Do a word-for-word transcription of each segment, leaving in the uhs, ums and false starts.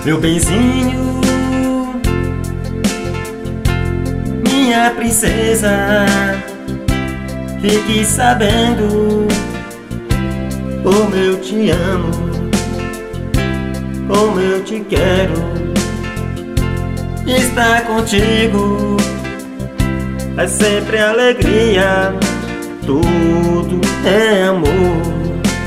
Meu benzinho, minha princesa, fique sabendo como eu te amo, como eu te quero. Estar contigo é sempre alegria, tudo é amor.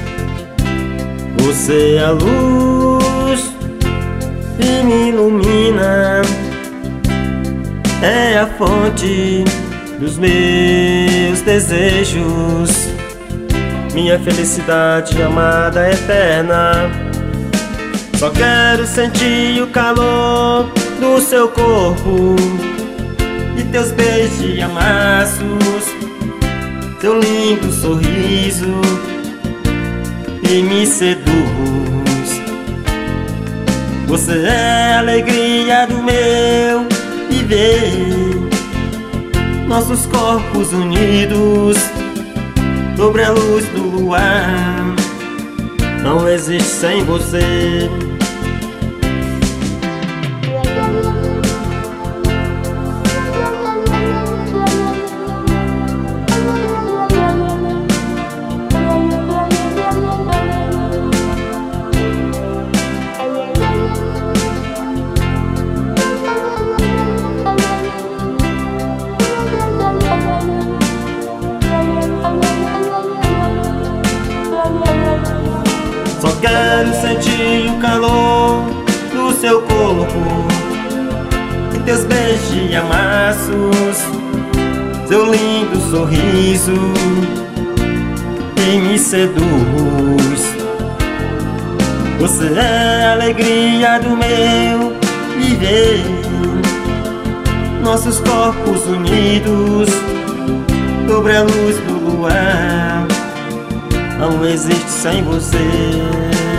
Você é a luz que me ilumina, é a fonte dos meus desejos, minha felicidade amada eterna. Só quero sentir o calor do seu corpo e teus beijos e amassos, teu lindo sorriso e me seduz. Você é a alegria do meu viver, nossos corpos unidos sobre a luz do luar. Não existe sem você. Só quero sentir o calor do seu corpo e teus beijos e amassos, seu lindo sorriso que me seduz. Você é a alegria do meu viver, nossos corpos unidos sobre a luz do luar. Não existe sem você.